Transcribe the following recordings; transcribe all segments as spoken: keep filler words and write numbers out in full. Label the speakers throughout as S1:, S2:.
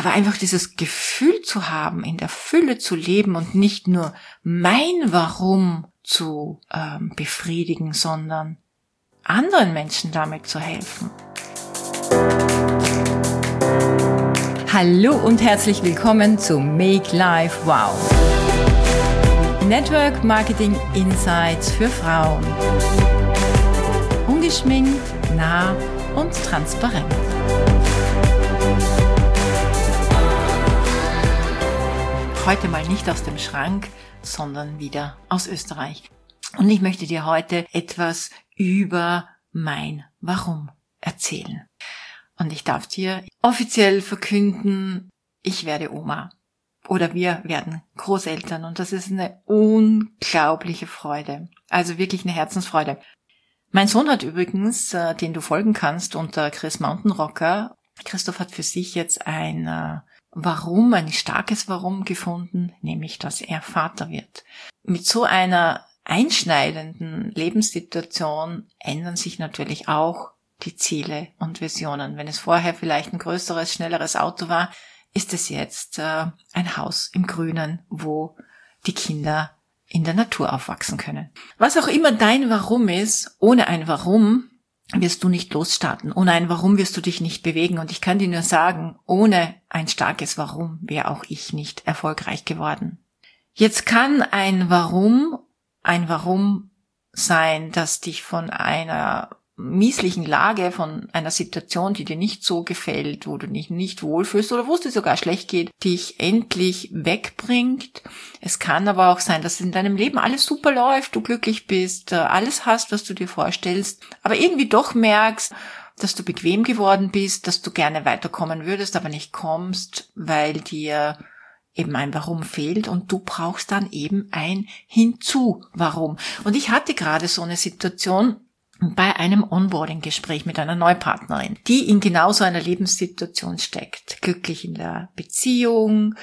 S1: Aber einfach dieses Gefühl zu haben, in der Fülle zu leben und nicht nur mein Warum zu ähm, befriedigen, sondern anderen Menschen damit zu helfen.
S2: Hallo und herzlich willkommen zu Make Life Wow. Network Marketing Insights für Frauen. Ungeschminkt, nah und transparent.
S1: Heute mal nicht aus dem Schrank, sondern wieder aus Österreich. Und ich möchte dir heute etwas über mein Warum erzählen. Und ich darf dir offiziell verkünden, ich werde Oma. Oder wir werden Großeltern. Und das ist eine unglaubliche Freude. Also wirklich eine Herzensfreude. Mein Sohn hat übrigens, äh, den du folgen kannst unter Chris Mountain Rocker, Christoph hat für sich jetzt ein äh, Warum, ein starkes Warum gefunden, nämlich, dass er Vater wird. Mit so einer einschneidenden Lebenssituation ändern sich natürlich auch die Ziele und Visionen. Wenn es vorher vielleicht ein größeres, schnelleres Auto war, ist es jetzt äh, ein Haus im Grünen, wo die Kinder in der Natur aufwachsen können. Was auch immer dein Warum ist, ohne ein Warum wirst du nicht losstarten. Ohne ein Warum wirst du dich nicht bewegen. Und ich kann dir nur sagen, ohne ein starkes Warum wäre auch ich nicht erfolgreich geworden. Jetzt kann ein Warum, ein Warum sein, das dich von einer mieslichen Lage, von einer Situation, die dir nicht so gefällt, wo du dich nicht wohlfühlst oder wo es dir sogar schlecht geht, dich endlich wegbringt. Es kann aber auch sein, dass in deinem Leben alles super läuft, du glücklich bist, alles hast, was du dir vorstellst, aber irgendwie doch merkst, dass du bequem geworden bist, dass du gerne weiterkommen würdest, aber nicht kommst, weil dir eben ein Warum fehlt und du brauchst dann eben ein Hinzu-Warum. Und ich hatte gerade so eine Situation bei einem Onboarding-Gespräch mit einer Neupartnerin, die in genau so einer Lebenssituation steckt. Glücklich in der Beziehung,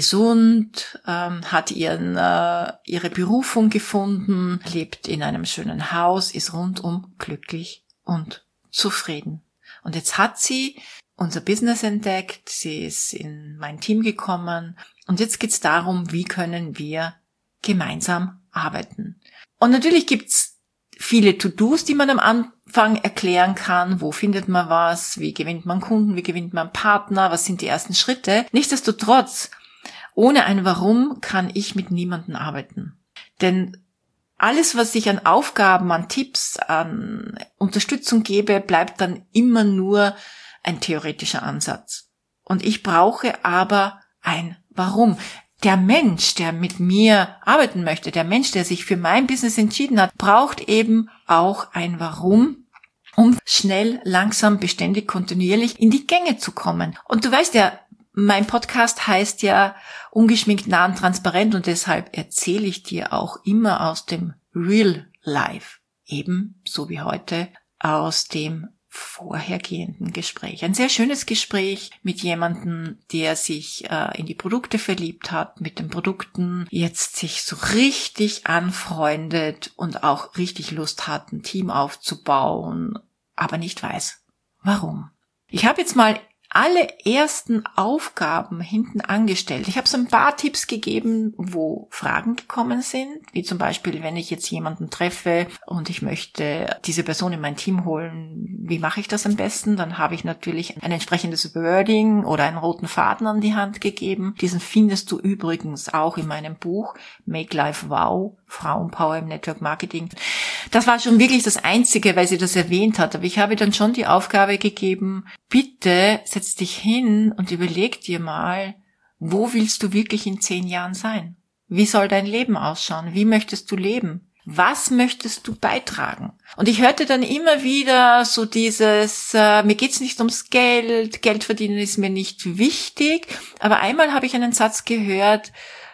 S1: gesund, ähm, hat ihren, äh, ihre Berufung gefunden, lebt in einem schönen Haus, ist rundum glücklich und zufrieden. Und jetzt hat sie unser Business entdeckt, sie ist in mein Team gekommen und jetzt geht's darum, wie können wir gemeinsam arbeiten. Und natürlich gibt's viele To-Dos, die man am Anfang erklären kann. Wo findet man was? Wie gewinnt man Kunden? Wie gewinnt man Partner? Was sind die ersten Schritte? Nichtsdestotrotz, ohne ein Warum kann ich mit niemandem arbeiten. Denn alles, was ich an Aufgaben, an Tipps, an Unterstützung gebe, bleibt dann immer nur ein theoretischer Ansatz. Und ich brauche aber ein Warum. Der Mensch, der mit mir arbeiten möchte, der Mensch, der sich für mein Business entschieden hat, braucht eben auch ein Warum, um schnell, langsam, beständig, kontinuierlich in die Gänge zu kommen. Und du weißt ja, mein Podcast heißt ja ungeschminkt, nah und transparent und deshalb erzähle ich dir auch immer aus dem Real Life, eben so wie heute aus dem vorhergehenden Gespräch. Ein sehr schönes Gespräch mit jemandem, der sich äh, in die Produkte verliebt hat, mit den Produkten jetzt sich so richtig anfreundet und auch richtig Lust hat, ein Team aufzubauen, aber nicht weiß, warum. Ich habe jetzt mal alle ersten Aufgaben hinten angestellt. Ich habe so ein paar Tipps gegeben, wo Fragen gekommen sind, wie zum Beispiel, wenn ich jetzt jemanden treffe und ich möchte diese Person in mein Team holen, wie mache ich das am besten? Dann habe ich natürlich ein entsprechendes Wording oder einen roten Faden an die Hand gegeben. Diesen findest du übrigens auch in meinem Buch Make Life Wow, Frauenpower im Network Marketing. Das war schon wirklich das Einzige, weil sie das erwähnt hat. Aber ich habe dann schon die Aufgabe gegeben, bitte setz dich hin und überleg dir mal, wo willst du wirklich in zehn Jahren sein? Wie soll dein Leben ausschauen? Wie möchtest du leben? Was möchtest du beitragen? Und ich hörte dann immer wieder so dieses, äh, mir geht's nicht ums Geld, Geld verdienen ist mir nicht wichtig. Aber einmal habe ich einen Satz gehört,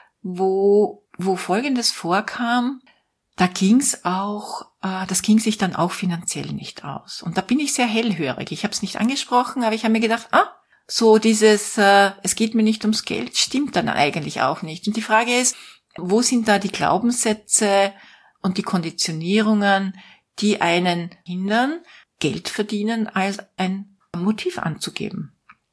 S1: wo, wo Folgendes vorkam. Da ging's auch, äh, das ging sich dann auch finanziell nicht aus. Und da bin ich sehr hellhörig. Ich habe es nicht angesprochen, aber ich habe mir gedacht, ah, so dieses, äh, es geht mir nicht ums Geld, stimmt dann eigentlich auch nicht. Und die Frage ist, wo sind da die Glaubenssätze und die Konditionierungen, die einen hindern, Geld verdienen als ein Motiv anzugeben?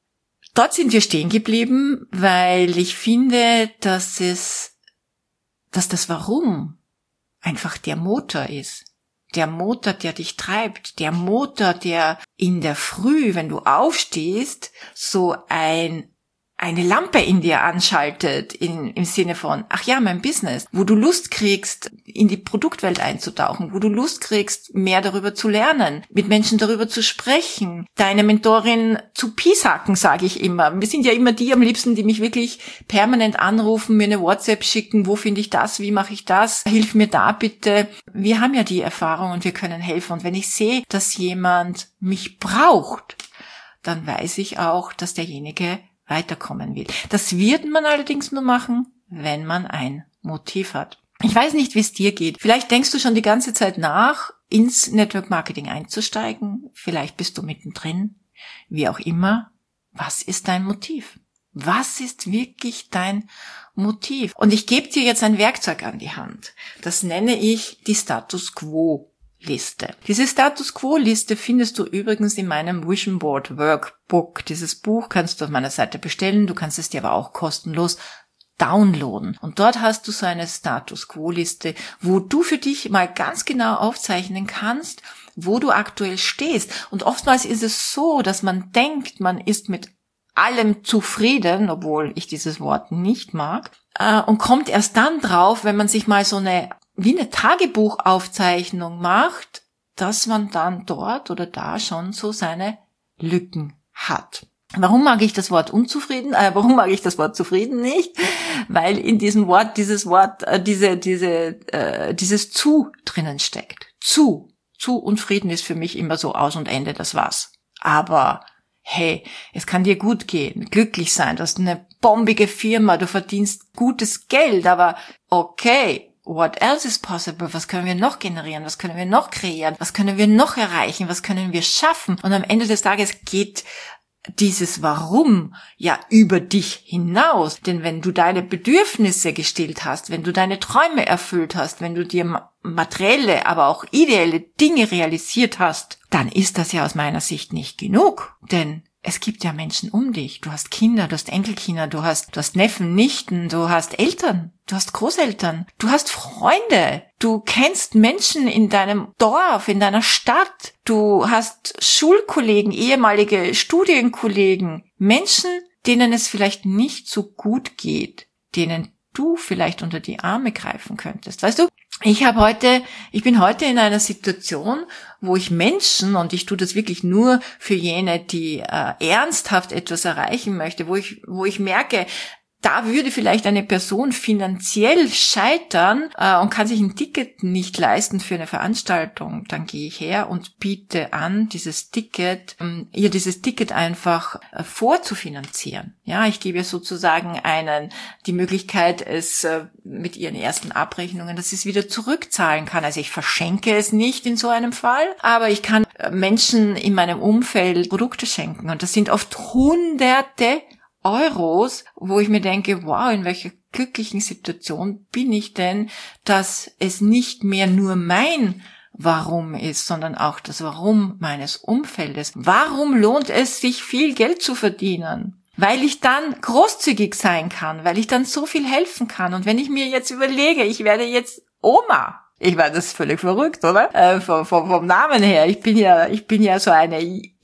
S1: dort sind wir stehen geblieben, weil ich finde, dass es, dass das Warum einfach der Motor ist. Der Motor, der dich treibt, der Motor, der in der Früh, wenn du aufstehst, so ein eine Lampe in dir anschaltet, in, im Sinne von, ach ja, mein Business, wo du Lust kriegst, in die Produktwelt einzutauchen, wo du Lust kriegst, mehr darüber zu lernen, mit Menschen darüber zu sprechen, deine Mentorin zu piesacken, sage ich immer. Wir sind ja immer die am liebsten, die mich wirklich permanent anrufen, mir eine WhatsApp schicken, wo finde ich das, wie mache ich das, hilf mir da bitte. Wir haben ja die Erfahrung und wir können helfen. Und wenn ich sehe, dass jemand mich braucht, dann weiß ich auch, dass derjenige weiterkommen will. Das wird man allerdings nur machen, wenn man ein Motiv hat. Ich weiß nicht, wie es dir geht. Vielleicht denkst du schon die ganze Zeit nach, ins Network Marketing einzusteigen. Vielleicht bist du mittendrin. Wie auch immer. Was ist dein Motiv? Was ist wirklich dein Motiv? Und ich gebe dir jetzt ein Werkzeug an die Hand. Das nenne ich die Status Quo Liste. Diese Status Quo Liste findest du übrigens in meinem Vision Board Workbook. Dieses Buch kannst du auf meiner Seite bestellen, du kannst es dir aber auch kostenlos downloaden. Und dort hast du so eine Status Quo Liste, wo du für dich mal ganz genau aufzeichnen kannst, wo du aktuell stehst. Und oftmals ist es so, dass man denkt, man ist mit allem zufrieden, obwohl ich dieses Wort nicht mag, und kommt erst dann drauf, wenn man sich mal so eine wie eine Tagebuchaufzeichnung macht, dass man dann dort oder da schon so seine Lücken hat. Warum mag ich das Wort unzufrieden? Äh, warum mag ich das Wort zufrieden nicht? Weil in diesem Wort dieses Wort, äh, diese, diese, äh, dieses zu drinnen steckt. Zu. Zu und Frieden ist für mich immer so Aus und Ende, das war's. Aber hey, es kann dir gut gehen, glücklich sein, du hast eine bombige Firma, du verdienst gutes Geld, aber okay, what else is possible? Was können wir noch generieren? Was können wir noch kreieren? Was können wir noch erreichen? Was können wir schaffen? Und am Ende des Tages geht dieses Warum ja über dich hinaus. Denn wenn du deine Bedürfnisse gestillt hast, wenn du deine Träume erfüllt hast, wenn du dir materielle, aber auch ideelle Dinge realisiert hast, dann ist das ja aus meiner Sicht nicht genug. Denn es gibt ja Menschen um dich. Du hast Kinder, du hast Enkelkinder, du hast, du hast Neffen, Nichten, du hast Eltern, du hast Großeltern, du hast Freunde, du kennst Menschen in deinem Dorf, in deiner Stadt, du hast Schulkollegen, ehemalige Studienkollegen, Menschen, denen es vielleicht nicht so gut geht, denen du vielleicht unter die Arme greifen könntest. Weißt du, ich habe heute, ich bin heute in einer Situation, wo ich Menschen, und ich tue das wirklich nur für jene, die äh, ernsthaft etwas erreichen möchte, wo ich, wo ich merke, da würde vielleicht eine Person finanziell scheitern äh, und kann sich ein Ticket nicht leisten für eine Veranstaltung. Dann gehe ich her und biete an, dieses Ticket, ähm, ihr dieses Ticket einfach äh, vorzufinanzieren. Ja, ich gebe ihr sozusagen einen die Möglichkeit, es äh, mit ihren ersten Abrechnungen, dass sie es wieder zurückzahlen kann. Also ich verschenke es nicht in so einem Fall, aber ich kann äh, Menschen in meinem Umfeld Produkte schenken. Und das sind oft Hunderte Euros, wo ich mir denke, wow, in welcher glücklichen Situation bin ich denn, dass es nicht mehr nur mein Warum ist, sondern auch das Warum meines Umfeldes. Warum lohnt es sich, viel Geld zu verdienen? Weil ich dann großzügig sein kann, weil ich dann so viel helfen kann. Und wenn ich mir jetzt überlege, ich werde jetzt Oma, ich war das völlig verrückt, oder? Äh, vom, vom, vom Namen her. Ich bin ja, ich bin ja so eine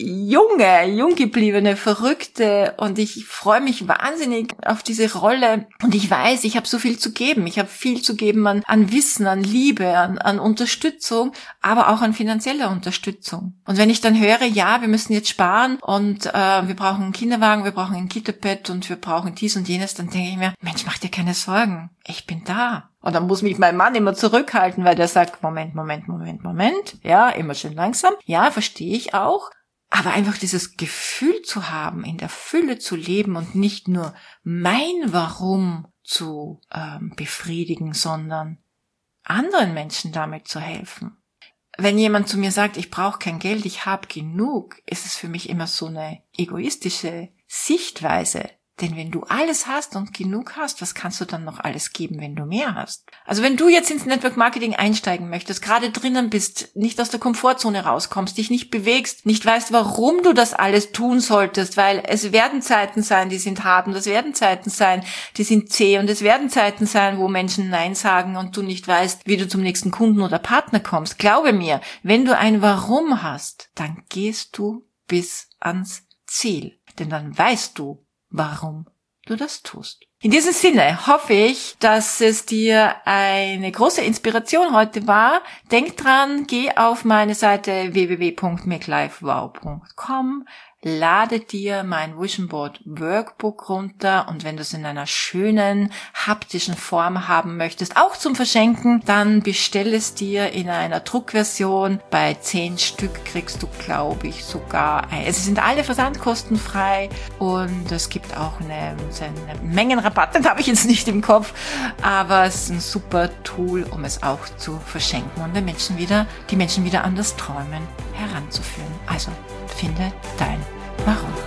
S1: junge, jung gebliebene Verrückte und ich freue mich wahnsinnig auf diese Rolle. Und ich weiß, ich habe so viel zu geben. Ich habe viel zu geben an, an Wissen, an Liebe, an, an Unterstützung, aber auch an finanzieller Unterstützung. Und wenn ich dann höre, ja, wir müssen jetzt sparen und äh, wir brauchen einen Kinderwagen, wir brauchen ein Kita-Bett und wir brauchen dies und jenes, dann denke ich mir, Mensch, mach dir keine Sorgen. Ich bin da. Und dann muss mich mein Mann immer zurückhalten, weil der sagt, Moment, Moment, Moment, Moment. Ja, immer schön langsam. Ja, verstehe ich auch. Aber einfach dieses Gefühl zu haben, in der Fülle zu leben und nicht nur mein Warum zu ähm, befriedigen, sondern anderen Menschen damit zu helfen. Wenn jemand zu mir sagt, ich brauche kein Geld, ich habe genug, ist es für mich immer so eine egoistische Sichtweise. Denn wenn du alles hast und genug hast, was kannst du dann noch alles geben, wenn du mehr hast? Also wenn du jetzt ins Network Marketing einsteigen möchtest, gerade drinnen bist, nicht aus der Komfortzone rauskommst, dich nicht bewegst, nicht weißt, warum du das alles tun solltest, weil es werden Zeiten sein, die sind hart und es werden Zeiten sein, die sind zäh und es werden Zeiten sein, wo Menschen Nein sagen und du nicht weißt, wie du zum nächsten Kunden oder Partner kommst. Glaube mir, wenn du ein Warum hast, dann gehst du bis ans Ziel, denn dann weißt du, warum du das tust. In diesem Sinne hoffe ich, dass es dir eine große Inspiration heute war. Denk dran, geh auf meine Seite w w w punkt make life wow punkt com, lade dir mein Vision Board Workbook runter und wenn du es in einer schönen haptischen Form haben möchtest, auch zum Verschenken, dann bestell es dir in einer Druckversion. Bei zehn Stück kriegst du, glaube ich, sogar, es sind alle versandkostenfrei und es gibt auch eine, eine Mengenrabatt, den habe ich jetzt nicht im Kopf, aber es ist ein super Tool, um es auch zu verschenken und den Menschen wieder, die Menschen wieder an das Träumen heranzuführen. Also, finde dein Warum.